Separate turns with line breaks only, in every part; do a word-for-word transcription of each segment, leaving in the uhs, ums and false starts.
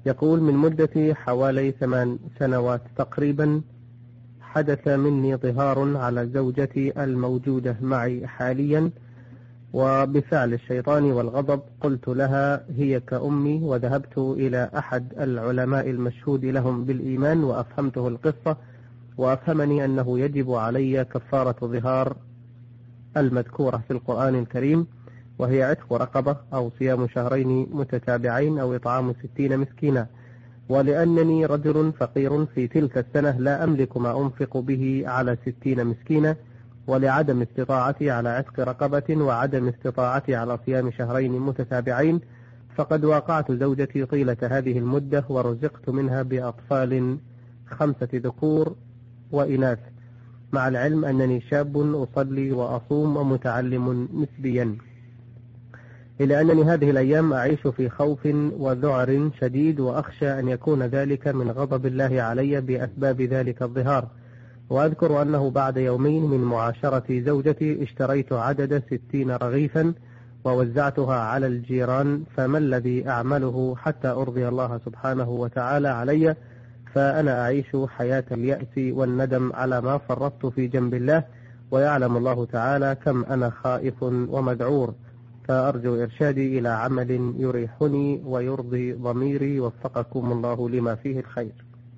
يقول: من مدة حوالي ثمان سنوات تقريبا حدث مني ظهار على زوجتي الموجودة معي حاليا، وبفعل الشيطان والغضب قلت لها هي كأمي، وذهبت إلى أحد العلماء المشهود لهم بالإيمان وأفهمته القصة، وأفهمني أنه يجب علي كفارة ظهار المذكورة في القرآن الكريم، وهي عتق رقبة أو صيام شهرين متتابعين أو إطعام ستين مسكينا. ولأنني رجل فقير في تلك السنة لا أملك ما أنفق به على ستين مسكينا، ولعدم استطاعتي على عتق رقبة وعدم استطاعتي على صيام شهرين متتابعين، فقد واقعت زوجتي طيلة هذه المدة ورزقت منها بأطفال خمسة ذكور وإناث، مع العلم أنني شاب أصلي وأصوم ومتعلم نسبيا، إلى أنني هذه الأيام أعيش في خوف وذعر شديد، وأخشى أن يكون ذلك من غضب الله علي بأسباب ذلك الظهار. وأذكر أنه بعد يومين من معاشرة زوجتي اشتريت عدد ستين رغيفا ووزعتها على الجيران، فما الذي أعمله حتى أرضي الله سبحانه وتعالى علي؟ فأنا أعيش حياة اليأس والندم على ما فرطت في جنب الله، ويعلم الله تعالى كم أنا خائف ومذعور، فأرجو إرشادي إلى عمل يريحني ويرضي ضميري، وفقكم الله لما فيه الخير.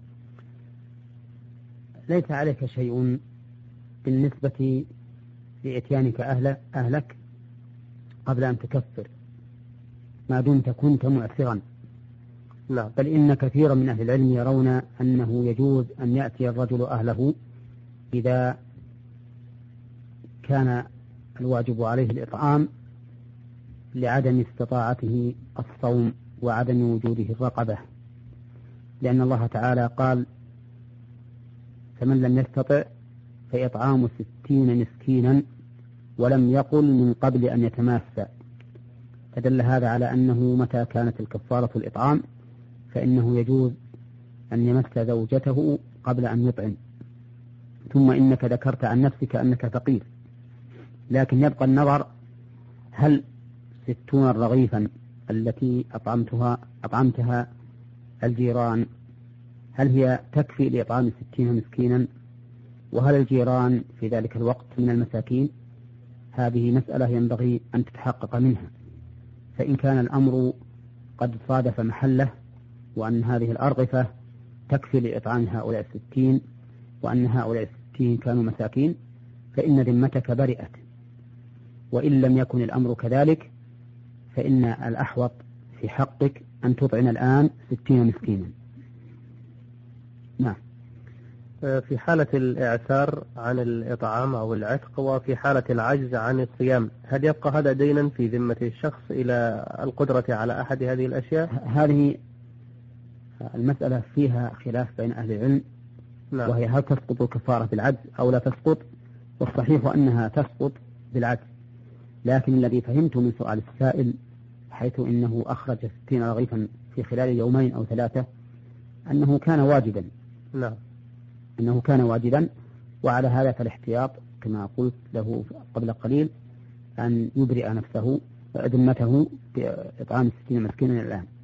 ليس عليك شيء بالنسبة لإتيانك أهل أهلك قبل أن تكفر ما دمت كنت معسرا.
نعم.
بل إن كثيرا من أهل العلم يرون أنه يجوز أن يأتي الرجل أهله إذا كان الواجب عليه الإطعام لعدم استطاعته الصوم وعدم وجوده الرقبة، لأن الله تعالى قال: فمن لم يستطع فإطعام ستين مسكينا، ولم يقل من قبل أن يتماسى، فدل هذا على أنه متى كانت الكفارة الإطعام فإنه يجوز أن يمس زوجته قبل أن يطعم. ثم إنك ذكرت عن نفسك أنك فقير، لكن يبقى النظر هل ستون رغيفا التي أطعمتها أطعمتها الجيران هل هي تكفي لإطعام ستين مسكينا، وهل الجيران في ذلك الوقت من المساكين؟ هذه مسألة ينبغي أن تتحقق منها. فإن كان الأمر قد صادف محله وأن هذه الأرغفة تكفي لإطعام هؤلاء الستين وأن هؤلاء الستين كانوا مساكين فإن ذمتك برئت. وإن لم يكن الأمر كذلك فإن الأحوط في حقك أن تطعم الآن ستين مسكينا. نعم.
في حالة الإعسار عن الإطعام أو العتق، وفي حالة العجز عن الصيام، هل يبقى هذا دينا في ذمة الشخص إلى القدرة على أحد هذه الأشياء؟
هذه المسألة فيها خلاف بين أهل العلم. نعم. وهي هل تسقط الكفارة بالعجز أو لا تسقط؟ والصحيح أنها تسقط بالعجز، لكن الذي فهمته من سؤال السائل حيث إنه أخرج ستين رغيفا في خلال يومين أو ثلاثة أنه كان واجبا.
نعم.
أنه كان واجبا، وعلى هذا فالاحتياط كما قلت له قبل قليل أن يبرئ نفسه ذمته بإطعام ستين مسكينا الآن.